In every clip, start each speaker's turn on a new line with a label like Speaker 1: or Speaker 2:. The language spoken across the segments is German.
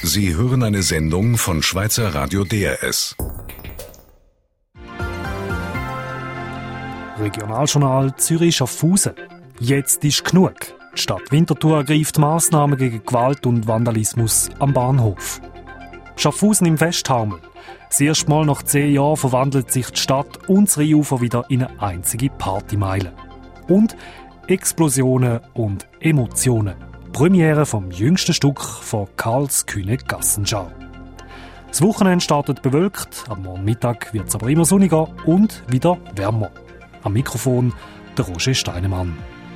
Speaker 1: Sie hören eine Sendung von Schweizer Radio DRS.
Speaker 2: Regionaljournal Zürich-Schaffhausen. Jetzt ist genug. Die Stadt Winterthur ergreift Massnahmen gegen Gewalt und Vandalismus am Bahnhof. Schaffhausen im Festtaumel. Das erste Mal nach 10 Jahren verwandelt sich die Stadt und das Rheinufer wieder in eine einzige Partymeile. Und Explosionen und Emotionen. Premiere vom jüngsten Stück von Karls Kühne Gassenschau. Das Wochenende startet bewölkt, am Morgen Mittag wird es aber immer sonniger und wieder wärmer. Am Mikrofon der Roger Steinemann.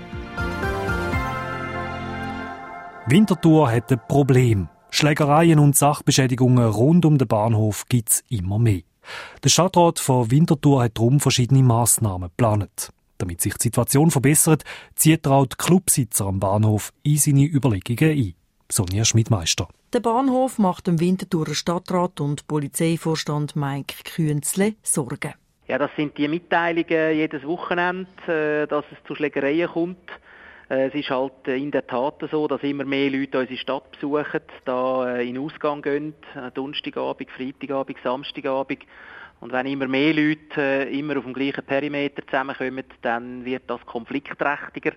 Speaker 2: Winterthur hat ein Problem. Schlägereien und Sachbeschädigungen rund um den Bahnhof gibt es immer mehr. Der Stadtrat von Winterthur hat darum verschiedene Massnahmen geplant. Damit sich die Situation verbessert, zieht er auch die Clubsitzer am Bahnhof in seine Überlegungen ein. Sonja Schmidmeister.
Speaker 3: Der Bahnhof macht dem Winterthurer Stadtrat und Polizeivorstand Mike Künzle Sorgen.
Speaker 4: Ja, das sind die Mitteilungen jedes Wochenende, dass es zu Schlägereien kommt. Es ist halt in der Tat so, dass immer mehr Leute unsere Stadt besuchen, da in den Ausgang gehen, Donnerstagabend, Freitagabend, Samstagabend. Und wenn immer mehr Leute immer auf dem gleichen Perimeter zusammenkommen, dann wird das konfliktträchtiger.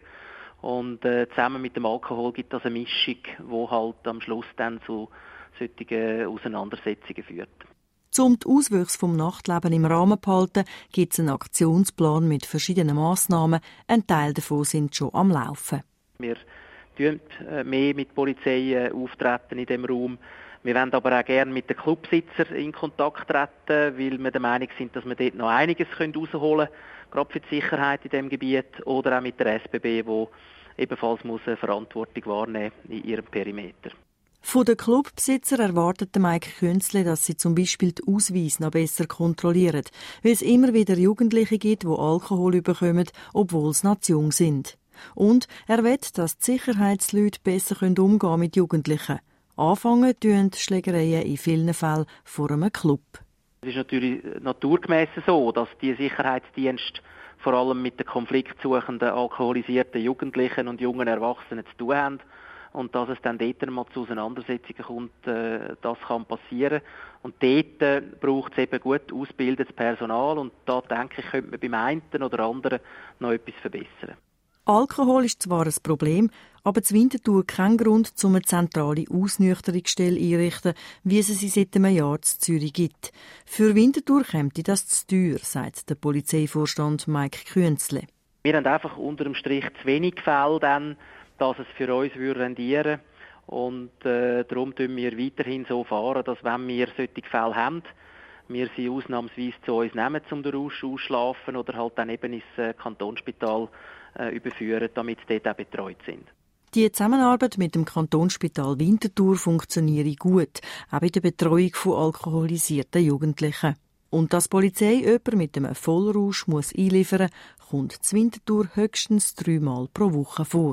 Speaker 4: Und zusammen mit dem Alkohol gibt das eine Mischung, die halt am Schluss dann zu solchen Auseinandersetzungen führt.
Speaker 3: Um die Auswüchse vom Nachtleben im Rahmen zu behalten, gibt es einen Aktionsplan mit verschiedenen Massnahmen. Ein Teil davon sind schon am Laufen.
Speaker 4: Wir tun mehr mit Polizei auftreten in diesem Raum. Wir wollen aber auch gerne mit den Clubsitzern in Kontakt treten, weil wir der Meinung sind, dass wir dort noch einiges herausholen können, gerade für die Sicherheit in diesem Gebiet, oder auch mit der SBB, die ebenfalls eine Verantwortung wahrnehmen muss in ihrem Perimeter.
Speaker 3: Von den Clubbesitzern erwartet Mike Künzle, dass sie zum Beispiel die Ausweise noch besser kontrollieren, weil es immer wieder Jugendliche gibt, die Alkohol bekommen, obwohl sie noch jung sind. Und er will, dass die Sicherheitsleute besser umgehen können mit Jugendlichen. Anfangen tun die Schlägereien in vielen Fällen vor einem Club.
Speaker 4: Es ist natürlich naturgemäss so, dass die Sicherheitsdienste vor allem mit den konfliktsuchenden, alkoholisierten Jugendlichen und jungen Erwachsenen zu tun haben. Und dass es dann dort mal zu Auseinandersetzungen kommt, das kann passieren. Und dort braucht es eben gut ausgebildetes Personal. Und da denke ich, könnte man beim einen oder anderen noch etwas verbessern.
Speaker 3: Alkohol ist zwar ein Problem, aber zu Winterthur kein Grund, um eine zentrale Ausnüchterungsstelle einzurichten, wie es sie seit einem Jahr in Zürich gibt. Für Winterthur käme das zu teuer, sagt der Polizeivorstand Mike Künzle.
Speaker 4: Wir haben einfach unter dem Strich zu wenig Fälle, dann, dass es für uns rendieren würde. Und darum tun wir weiterhin so fahren, dass wenn wir solche Fälle haben, wir sie ausnahmsweise zu uns nehmen, um den Rausch ausschlafen oder halt dann eben ins Kantonsspital überführen, damit sie dort auch betreut sind.
Speaker 3: Die Zusammenarbeit mit dem Kantonsspital Winterthur funktioniert gut, auch bei der Betreuung von alkoholisierten Jugendlichen. Und dass die Polizei jemanden mit einem Vollrausch einliefern muss, kommt zu Winterthur höchstens 3-mal pro Woche vor.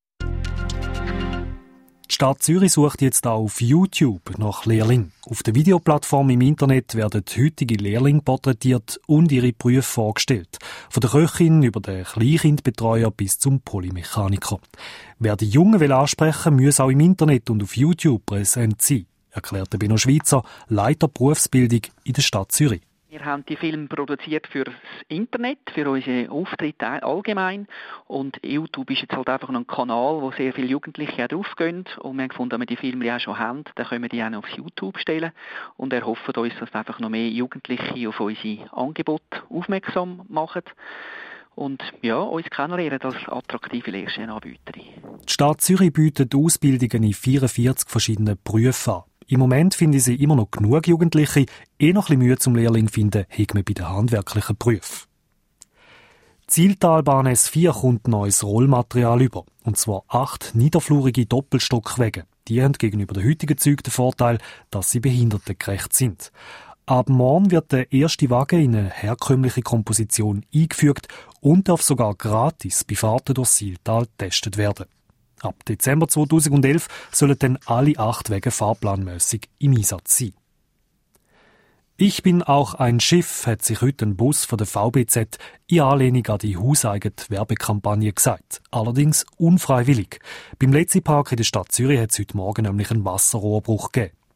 Speaker 2: Die Stadt Zürich sucht jetzt auch auf YouTube nach Lehrlingen. Auf der Videoplattform im Internet werden die heutigen Lehrlinge porträtiert und ihre Berufe vorgestellt. Von der Köchin über den Kleinkindbetreuer bis zum Polymechaniker. Wer die Jungen ansprechen will, muss auch im Internet und auf YouTube präsent sein, erklärte Benno Schweizer, Leiter Berufsbildung in der Stadt Zürich.
Speaker 5: Wir haben die Filme produziert für das Internet, für unsere Auftritte allgemein. Und YouTube ist jetzt halt einfach noch ein Kanal, wo sehr viele Jugendliche auch draufgehen. Und wir haben gefunden, wenn wir die Filme ja auch schon haben, dann können wir die auch noch auf YouTube stellen. Und erhoffen uns, dass einfach noch mehr Jugendliche auf unsere Angebote aufmerksam machen. Und ja, uns kennenlernen als attraktive Lehrstellenanbieterin.
Speaker 2: Die Stadt Zürich bietet Ausbildungen in 44 verschiedenen Berufen an. Im Moment finden sie immer noch genug Jugendliche. Noch ein bisschen Mühe zum Lehrling finden, hat man bei den handwerklichen Berufen. Die Zieltalbahn S4 kommt neues Rollmaterial über. Und zwar 8 niederflurige Doppelstockwege. Die haben gegenüber den heutigen Zügen den Vorteil, dass sie behindertengerecht sind. Ab morgen wird der erste Wagen in eine herkömmliche Komposition eingefügt und darf sogar gratis bei Fahrten durchs Siltal getestet werden. Ab Dezember 2011 sollen dann alle 8 Wege fahrplanmäßig im Einsatz sein. Ich bin auch ein Schiff, hat sich heute ein Bus von der VBZ in Anlehnung an die hauseigene Werbekampagne gesagt. Allerdings unfreiwillig. Beim Letzipark in der Stadt Zürich hat es heute Morgen nämlich einen Wasserrohrbruch gegeben.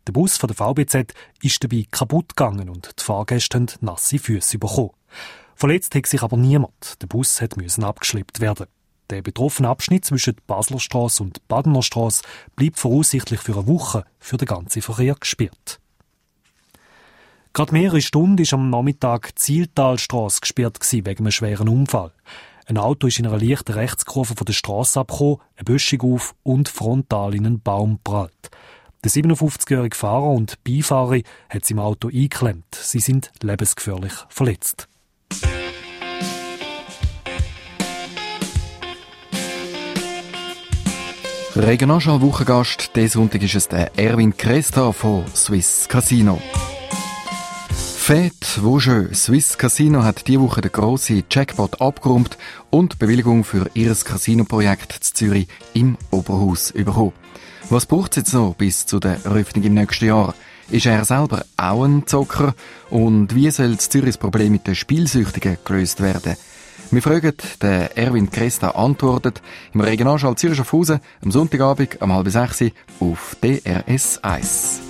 Speaker 2: Der Bus von der VBZ ist dabei kaputt gegangen und die Fahrgäste haben nasse Füsse bekommen. Verletzt hat sich aber niemand. Der Bus musste abgeschleppt werden. Der betroffene Abschnitt zwischen Baslerstrasse und Badenerstrasse bleibt voraussichtlich für eine Woche für den ganzen Verkehr gesperrt. Gerade mehrere Stunden war am Nachmittag die Zieltalstrasse gesperrt wegen einem schweren Unfall. Ein Auto ist in einer leichten Rechtskurve von der Strasse abgekommen, eine Böschung auf und frontal in einen Baum prallt. Der 57-jährige Fahrer und Beifahrer hat sich im Auto eingeklemmt. Sie sind lebensgefährlich verletzt.
Speaker 6: Regionalschau-Wochengast, diesen Sonntag ist es der Erwin Cresta von Swiss Casino. Fête Vosjeux. Swiss Casino hat diese Woche den grossen Jackpot abgeräumt und die Bewilligung für ihr Casino-Projekt in Zürich im Oberhaus bekommen. Was braucht es jetzt noch bis zu der Eröffnung im nächsten Jahr? Ist er selber auch ein Zocker? Und wie soll das Zürich Problem mit den Spielsüchtigen gelöst werden? Wir fragen, der Erwin Cresta antwortet im Regionalschau Zürich Schaffhausen am Sonntagabend um 5:30 auf DRS 1.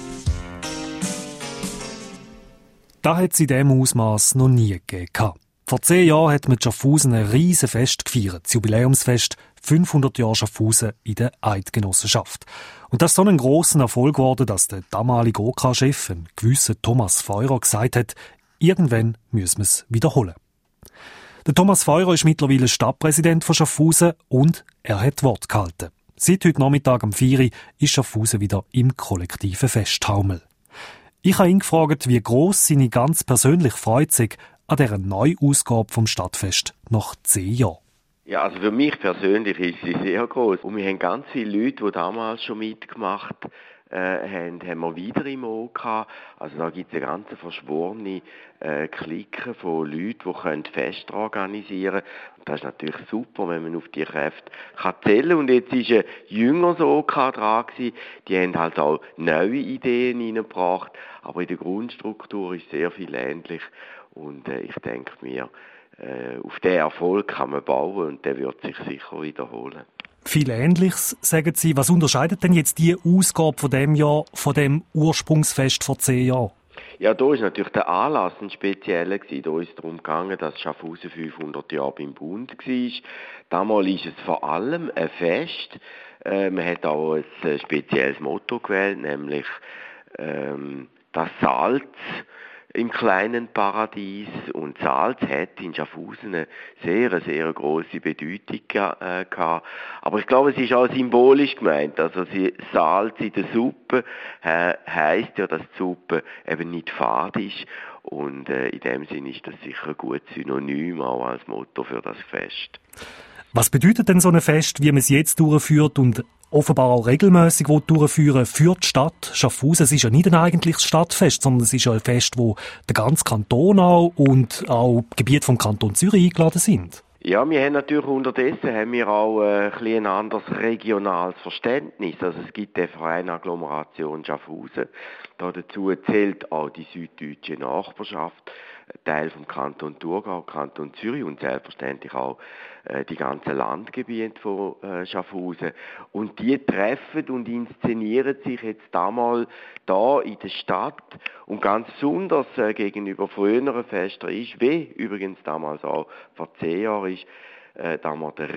Speaker 2: Das hat es in diesem Ausmaß noch nie gegeben. Vor 10 Jahren hat man in Schaffhausen ein riesen Fest gefeiert, das Jubiläumsfest 500 Jahre Schaffhausen in der Eidgenossenschaft. Und das ist so ein grosser Erfolg geworden, dass der damalige OK-Chef, ein gewisser Thomas Feurer, gesagt hat, irgendwann müssen wir es wiederholen. Der Thomas Feurer ist mittlerweile Stadtpräsident von Schaffhausen und er hat Wort gehalten. Seit heute Nachmittag um 4 Uhr ist Schaffhausen wieder im kollektiven Festtaumel. Ich habe ihn gefragt, wie gross seine ganz persönliche Freude sei an dieser Neuausgabe vom Stadtfest nach 10 Jahren.
Speaker 7: Ja, also für mich persönlich ist sie sehr gross. Und wir haben ganz viele Leute, die damals schon mitgemacht haben wir wieder im Ohr gehabt. Also da gibt es eine ganz verschworene Clique von Leuten, die Feste organisieren können. Und das ist natürlich super, wenn man auf die Kräfte zählen kann. Und jetzt ist ein jüngeres OK dran gewesen. Die haben halt auch neue Ideen reingebracht. Aber in der Grundstruktur ist sehr viel ähnlich. Und ich denke mir, auf diesen Erfolg kann man bauen und der wird sich sicher wiederholen.
Speaker 2: Viel Ähnliches, sagen Sie. Was unterscheidet denn jetzt die Ausgabe von dem Jahr von dem Ursprungsfest vor 10 Jahren?
Speaker 7: Ja, da ist natürlich der Anlass ein spezieller gewesen. Da ist es darum gegangen, dass Schaffhausen 500 Jahre beim Bund war. Damals ist es vor allem ein Fest. Man hat auch ein spezielles Motto gewählt, nämlich das Salz im kleinen Paradies. Und Salz hat in Schaffhausen eine sehr grosse Bedeutung gehabt. Aber ich glaube, es ist auch symbolisch gemeint. Also Salz in der Suppe heisst ja, dass die Suppe eben nicht fad ist. Und in dem Sinne ist das sicher ein gutes Synonym auch als Motto für das Fest.
Speaker 2: Was bedeutet denn so ein Fest, wie man es jetzt durchführt und offenbar auch regelmässig durchführen für die Stadt Schaffhausen? Es ist ja nicht ein eigentliches Stadtfest, sondern es ist ja ein Fest, wo der ganze Kanton auch und auch Gebiete vom Kanton Zürich eingeladen sind.
Speaker 7: Ja, wir haben natürlich unterdessen auch ein anderes regionales Verständnis. Also es gibt den Verein Agglomeration Schaffhausen. Dazu zählt auch die süddeutsche Nachbarschaft, Teil vom Kanton Thurgau, Kanton Zürich und selbstverständlich auch die ganzen Landgebiete von Schaffhausen. Und die treffen und inszenieren sich jetzt damals da in der Stadt und ganz besonders gegenüber früheren Festen ist, wie übrigens damals auch vor 10 Jahren ist, da wir den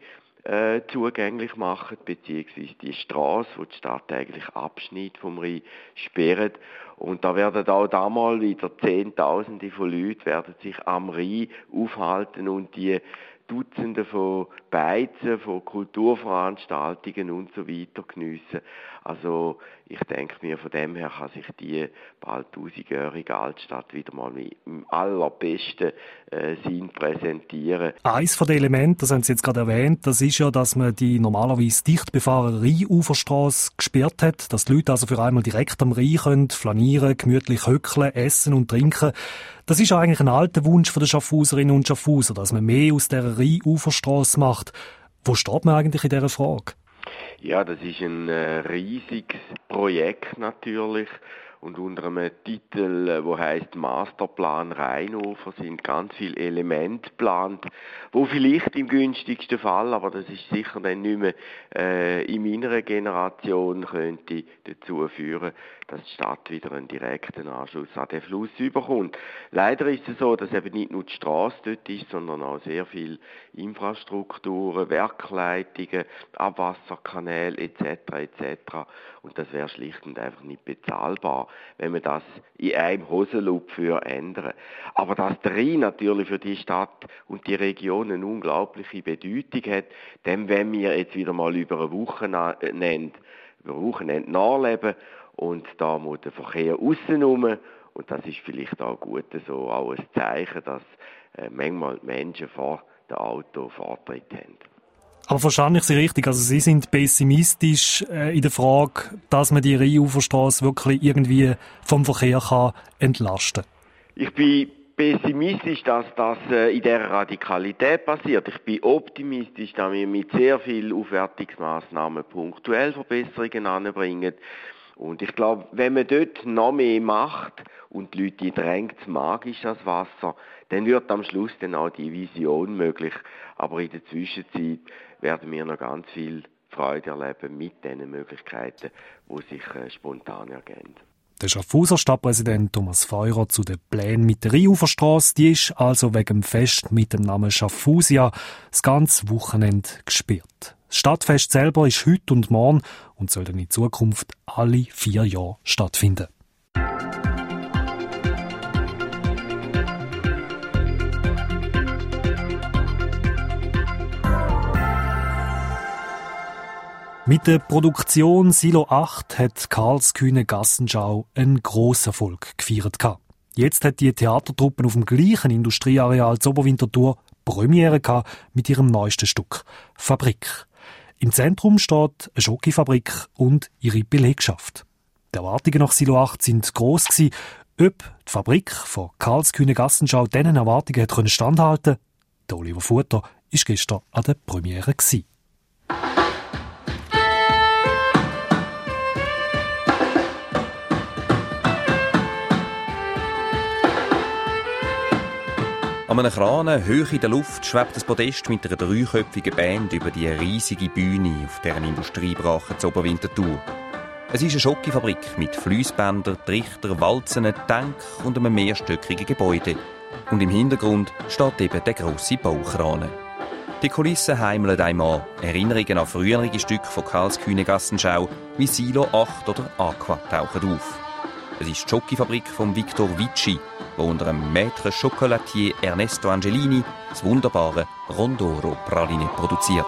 Speaker 7: Rhein zugänglich machen, beziehungsweise die Straße, wo die Stadt eigentlich Abschnitt vom Rhein sperrt. Und da werden auch damals wieder Zehntausende von Leuten werden sich am Rhein aufhalten und die Dutzende von Beizen, von Kulturveranstaltungen und so weiter geniessen. Also ich denke mir, von dem her kann sich die bald 1000-jährige Altstadt wieder mal im allerbesten Sinn präsentieren.
Speaker 2: Eines der Elemente, das haben Sie jetzt gerade erwähnt, das ist ja, dass man die normalerweise dicht befahrene Rheinuferstrasse gesperrt hat, dass die Leute also für einmal direkt am Rhein können flanieren, gemütlich höckeln, essen und trinken. Das ist ja eigentlich ein alter Wunsch der Schaffhauserinnen und Schaffhauser, dass man mehr aus dieser Rheinuferstrasse macht. Wo steht man eigentlich in dieser Frage?
Speaker 7: Ja, das ist ein riesiges Projekt natürlich Und unter einem Titel, wo heißt Masterplan Rheinufer, sind ganz viele Elemente geplant, wo vielleicht im günstigsten Fall, aber das ist sicher dann nicht mehr in meiner Generation, könnte dazu führen, dass die Stadt wieder einen direkten Anschluss an den Fluss überkommt. Leider ist es so, dass eben nicht nur die Strasse dort ist, sondern auch sehr viel Infrastrukturen, Werkleitungen, Abwasserkanäle etc. Und das wäre schlicht und einfach nicht bezahlbar, wenn man das in einem Hosenloop ändern. Aber dass der Rhein natürlich für die Stadt und die Region eine unglaubliche Bedeutung hat, dem wollen wir jetzt wieder mal über ein Wochenende nachleben. Und da muss der Verkehr aussen. Und das ist vielleicht auch gut so, auch ein Zeichen, dass manchmal die Menschen vor dem Auto Vortritt haben.
Speaker 2: Aber verstehe ich Sie richtig? Also Sie sind pessimistisch in der Frage, dass man die Rheinuferstrasse wirklich irgendwie vom Verkehr kann entlasten kann?
Speaker 7: Ich bin pessimistisch, dass das in dieser Radikalität passiert. Ich bin optimistisch, dass wir mit sehr vielen Aufwertungsmaßnahmen punktuell Verbesserungen anbringen. Und ich glaube, wenn man dort noch mehr macht und die Leute drängt, magisch das Wasser, dann wird am Schluss dann auch die Vision möglich. Aber in der Zwischenzeit werden wir noch ganz viel Freude erleben mit diesen Möglichkeiten, die sich spontan ergeben.
Speaker 2: Der Schaffhauser Stadtpräsident Thomas Feurer zu den Plänen mit der Rheinuferstrasse, die ist also wegen dem Fest mit dem Namen Schaffhausia das ganze Wochenende gesperrt. Das Stadtfest selber ist heute und morgen und soll dann in Zukunft alle 4 Jahre stattfinden. Mit der Produktion Silo 8 hat Karlskühne Gassenschau einen grossen Erfolg gefeiert. Jetzt hat die Theatertruppe auf dem gleichen Industrieareal zu Oberwinterthur Premiere mit ihrem neuesten Stück «Fabrik». Im Zentrum steht eine Schokofabrik und ihre Belegschaft. Die Erwartungen nach Silo 8 sind gross gewesen. Ob die Fabrik von Karlskühne Gassenschau diesen Erwartungen hat standhalten konnte, der Oliver Futter war gestern an der Premiere gewesen.
Speaker 8: An einem Kran, hoch in der Luft, schwebt das Podest mit einer 3köpfigen Band über die riesige Bühne auf deren Industriebrache zu Oberwinterthur. Es ist eine Schokofabrik mit Fliessbändern, Trichter, Walzen, Tank und einem mehrstöckigen Gebäude. Und im Hintergrund steht eben der grosse Baukran. Die Kulissen heimeln einmal Erinnerungen an frühere Stücke von Karlskühne Gassenschau wie Silo 8 oder Aqua tauchen auf. Es ist die Schokofabrik von Victor Vici, der unter dem Maître Chocolatier Ernesto Angelini das wunderbare Rondoro Praline produziert.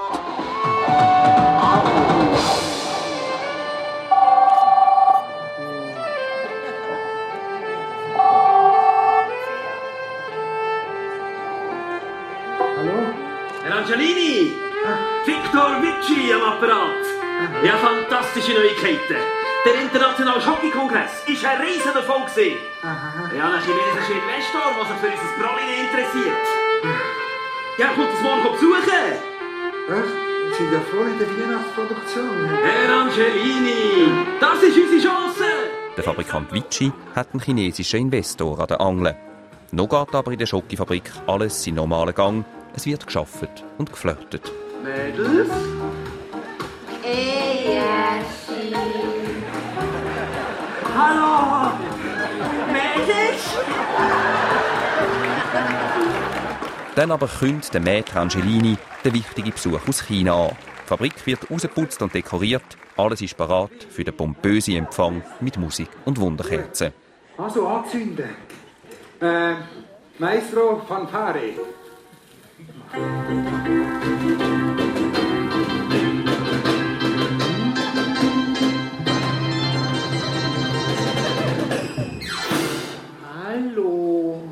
Speaker 9: Hallo?
Speaker 10: Herr Angelini! Victor Vici am Apparat! Ja, fantastische Neuigkeiten! Der internationale Schokokongress war ein riesen Erfolg. Ja, ein chinesischer Investor, der sich für unser Praline interessiert. Ja, kommt das morgen besuchen?
Speaker 9: Was? Sie sind ja voll in der Weihnachtsproduktion.
Speaker 10: Herr Angelini, das ist unsere Chance!
Speaker 8: Der Fabrikant Vici hat einen chinesischen Investor an der Angel. Noch geht aber in der Schokofabrik alles in normalen Gang. Es wird geschafft und geflirtet.
Speaker 10: Mädels? Hallo! Mädels?
Speaker 8: Dann aber kündigt der Maître Angelini den wichtigen Besuch aus China an. Die Fabrik wird rausgeputzt und dekoriert. Alles ist bereit für den pompösen Empfang mit Musik und Wunderkerzen.
Speaker 9: Also anzünden. Maestro Fanfare.
Speaker 10: Hallo.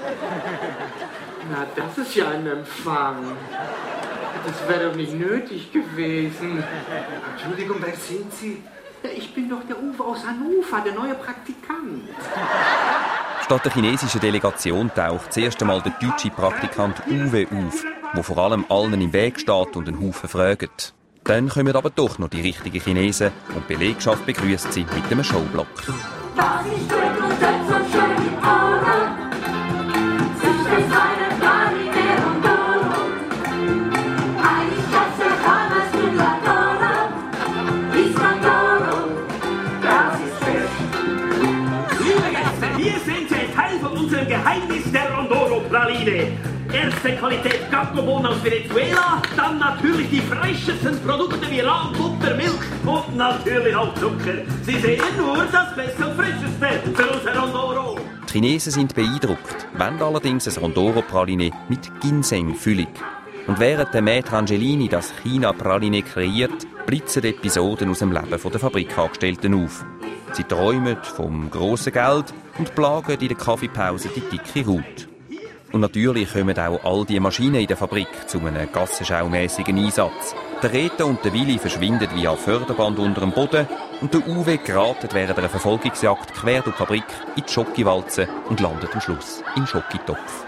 Speaker 10: Na, das ist ja ein Empfang. Das wäre doch nicht nötig gewesen.
Speaker 9: Entschuldigung, wer sind Sie?
Speaker 10: Ich bin doch der Uwe aus Hannover, der neue Praktikant.
Speaker 8: Statt der chinesischen Delegation taucht das erste Mal der deutsche Praktikant Uwe auf, der vor allem allen im Weg steht und einen Haufen fragt. Dann kommen aber doch noch die richtigen Chinesen und die Belegschaft begrüßt sie mit einem Showblock.
Speaker 11: Das ist gut und das so schön im Ohren. Sich das eine Praline Rondoro. Eigentlich das Chamas mit Ladoro. Ist Rondoro. Das ist schön.
Speaker 10: Liebe Gäste, hier sind Sie Teil von unserem Geheimnis der Rondoro-Praline. Erste Qualität Cacobon aus Venezuela, dann natürlich die frischesten Produkte wie Rahm, Butter, Milch und natürlich auch Zucker. Sie sehen nur das Beste und Frischeste für unser Rondoro.
Speaker 8: Die Chinesen sind beeindruckt, wollen allerdings ein Rondoro-Praline mit Ginseng-Füllung. Und während der Maître Angelini das China-Praline kreiert, blitzen Episoden aus dem Leben der Fabrikangestellten auf. Sie träumen vom grossen Geld und plagen in der Kaffeepause die dicke Haut. Und natürlich kommen auch all die Maschinen in der Fabrik zu einem gassenschaumässigen Einsatz. Der Rita und der Willi verschwinden via Förderband unter dem Boden und der Uwe geratet während einer Verfolgungsjagd quer durch die Fabrik in die Schokiwalze und landet am Schluss im Schokitopf.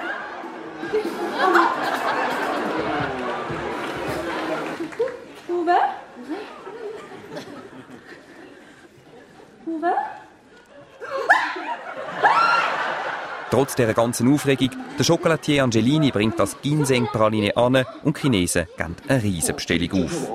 Speaker 11: Uwe? Uwe?
Speaker 8: Trotz dieser ganzen Aufregung, der Chocolatier Angelini bringt das Ginseng-Praline an und die Chinesen geben eine Riesenbestellung auf.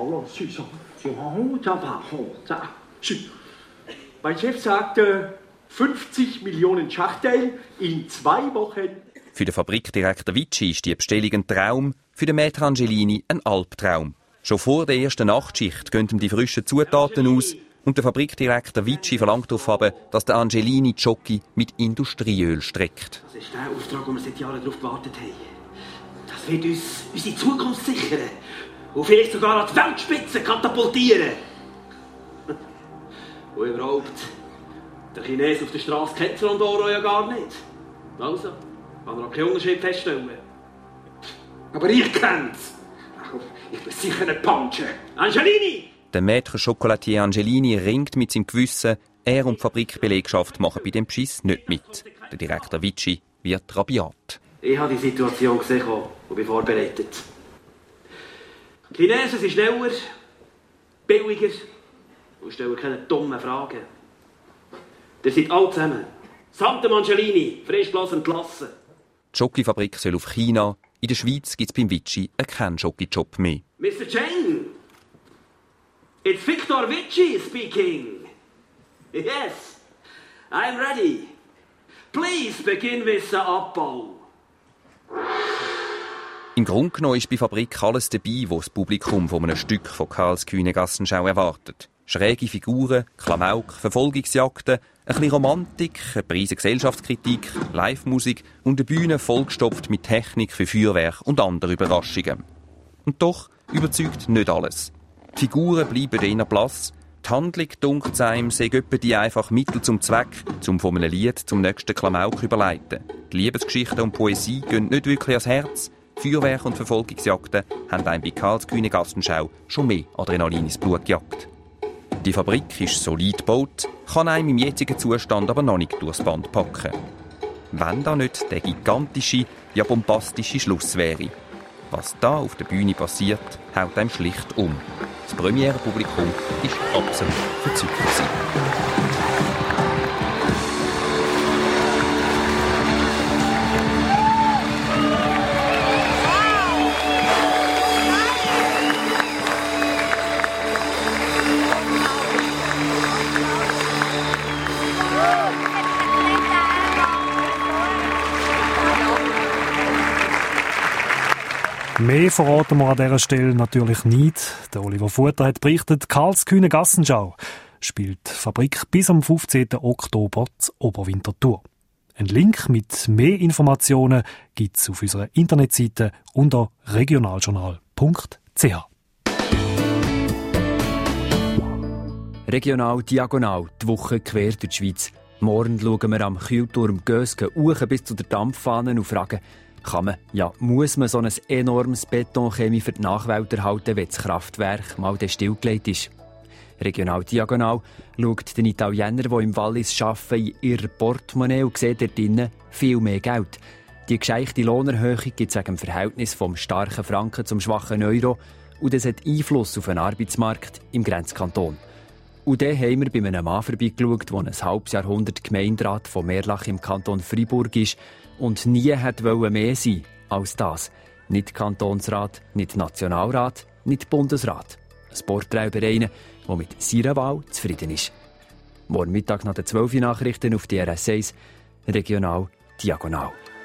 Speaker 12: Mein Chef sagte 50 Millionen Schachteln in 2 Wochen.
Speaker 8: Für den Fabrikdirektor Vici ist die Bestellung ein Traum, für den Maître Angelini ein Albtraum. Schon vor der ersten Nachtschicht gehen ihm die frischen Zutaten aus und der Fabrikdirektor Vici verlangt darauf, dass der Angelini die Schoki mit Industrieöl streckt.
Speaker 10: Das ist der Auftrag, den wir seit Jahren darauf gewartet haben. Das wird uns unsere Zukunft sichern und vielleicht sogar an die Weltspitze katapultieren. Und überhaupt, der Chines auf der Straße kennt Rondoro ja gar nicht. Also, kann er auch keinen Unterschied feststellen. Aber ich kenn's. Ich bin sicher nicht punchen. Angelini!
Speaker 8: Der Maître Chocolatier Angelini ringt mit seinem Gewissen, er und die Fabrikbelegschaft machen bei dem Beschiss nicht mit. Der Direktor Vici wird rabiat.
Speaker 10: Ich habe die Situation gesehen und bin vorbereitet. Die Chinesen sind schneller, billiger und stellen keine dummen Fragen. Ihr seid alle zusammen. Samt dem Angelini, frisch bloß entlassen.
Speaker 8: Die Schokifabrik soll auf China. In der Schweiz gibt es beim Vici keinen Schokijob mehr.
Speaker 10: Mr. Cheng, it's Victor Vici speaking. Yes, I'm ready. Please begin with the Abbau.
Speaker 8: Im Grunde genommen ist bei Fabrik alles dabei, was das Publikum von einem Stück von Karlskühne Gassenschau erwartet. Schräge Figuren, Klamauk, Verfolgungsjagden, ein bisschen Romantik, eine Prise Gesellschaftskritik, Live-Musik und eine Bühne vollgestopft mit Technik für Feuerwerk und andere Überraschungen. Und doch überzeugt nicht alles. Die Figuren bleiben eher blass, die Handlung, dunkt es einem, sei etwa die einfach Mittel zum Zweck, um von einem Lied zum nächsten Klamauk überleiten. Die Liebesgeschichten und Poesie gehen nicht wirklich ans Herz. Feuerwerk und Verfolgungsjagden haben einem bei Karlskühne Gassenschau schon mehr Adrenalin ins Blut gejagt. Die Fabrik ist solid gebaut, kann einem im jetzigen Zustand aber noch nicht durchs Band packen. Wenn da nicht der gigantische, ja bombastische Schluss wäre. Was da auf der Bühne passiert, haut einem schlicht um. Das Premierenpublikum ist absolut verzückt gewesen.
Speaker 2: Mehr verraten wir an dieser Stelle natürlich nicht. Der Oliver Futter hat berichtet, Karlskühne Gassenschau spielt die Fabrik bis am 15. Oktober zur Oberwinterthur. Ein Link mit mehr Informationen gibt es auf unserer Internetseite unter regionaljournal.ch.
Speaker 13: Regional Diagonal, die Woche quer durch die Schweiz. Morgen schauen wir am Kühlturm Gösgen hoch bis zu der Dampffahne und fragen, kann man, ja, muss man so ein enormes Betonchemie für die Nachwelt erhalten, wenn das Kraftwerk mal stillgelegt ist? Regional Diagonal schaut den Italiener, die im Wallis arbeiten, in ihr Portemonnaie und sieht dort drinnen viel mehr Geld. Die gescheite Lohnerhöhung gibt es wegen dem Verhältnis vom starken Franken zum schwachen Euro und es hat Einfluss auf den Arbeitsmarkt im Grenzkanton. Und dann haben wir bei einem Mann vorbeigeschaut, der ein halbes Jahrhundert Gemeinderat von Merlach im Kanton Freiburg ist und nie wollte mehr sein als das. Nicht Kantonsrat, nicht Nationalrat, nicht Bundesrat. Ein Porträt über einen, der mit seiner Wahl zufrieden ist. Morgen Mittag nach den 12 Nachrichten auf DRS 1, regional diagonal.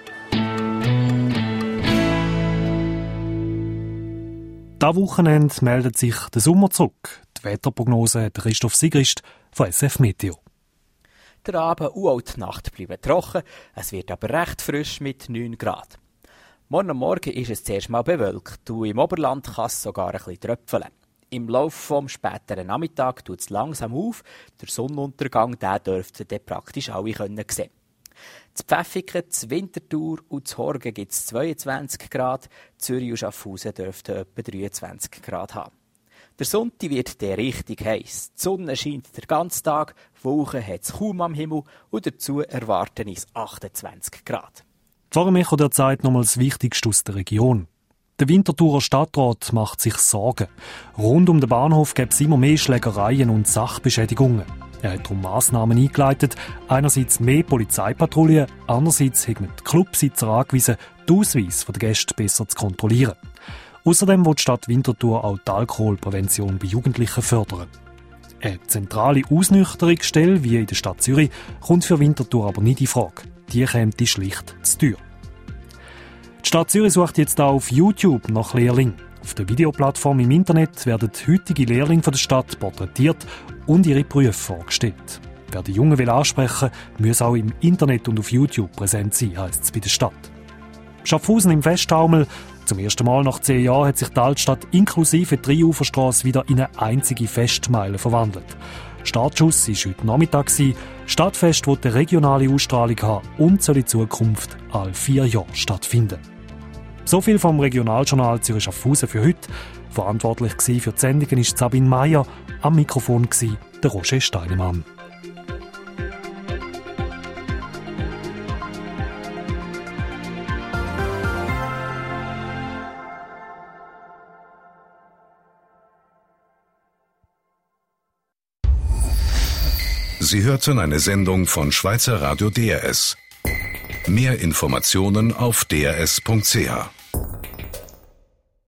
Speaker 2: Dieses Wochenende meldet sich der Sommer zurück. Die Wetterprognose hat Christoph Sigrist von SF Meteo.
Speaker 14: Der Abend und auch die Nacht bleiben trocken, es wird aber recht frisch mit 9 Grad. Morgen Morgen ist es zuerst mal bewölkt und im Oberland kann es sogar ein bisschen tröpfeln. Im Laufe des späteren Nachmittags tut es langsam auf. Der Sonnenuntergang dürfte dann praktisch alle sehen. Z Pfäffiken, z Winterthur und z Horgen gibt es 22 Grad. Zürich und Schaffhausen dürften etwa 23 Grad haben. Der Sonntag wird dann richtig heiß. Die Sonne scheint den ganzen Tag, Wolken hat es kaum am Himmel und dazu erwarten es 28 Grad.
Speaker 2: Vor mich der Zeit nochmal das Wichtigste aus der Region. Der Winterthurer Stadtrat macht sich Sorgen. Rund um den Bahnhof gibt es immer mehr Schlägereien und Sachbeschädigungen. Er hat darum Massnahmen eingeleitet. Einerseits mehr Polizeipatrouillen, andererseits hat man die Clubsitzer angewiesen, die Ausweise der Gäste besser zu kontrollieren. Außerdem will die Stadt Winterthur auch die Alkoholprävention bei Jugendlichen fördern. Eine zentrale Ausnüchterungsstelle, wie in der Stadt Zürich, kommt für Winterthur aber nicht in Frage. Die kommt schlicht zu teuer. Die Stadt Zürich sucht jetzt auch auf YouTube nach Lehrlingen. Auf der Videoplattform im Internet werden heutige Lehrlinge der Stadt porträtiert und ihre Berufe vorgestellt. Wer die Jungen will ansprechen, muss auch im Internet und auf YouTube präsent sein, heisst es bei der Stadt. Schaffhausen im Festtaumel. Zum ersten Mal nach 10 Jahren hat sich die Altstadt inklusive Triuferstrasse wieder in eine einzige Festmeile verwandelt. Startschuss war heute Nachmittag. Stadtfest will eine regionale Ausstrahlung haben und soll in Zukunft alle 4 Jahre stattfinden. So viel vom Regionaljournal Zürich-Schaffhausen für heute. Verantwortlich für die Sendungen ist Sabine Meyer, am Mikrofon der Roger Steinemann.
Speaker 1: Sie hörten eine Sendung von Schweizer Radio DRS. Mehr Informationen auf drs.ch.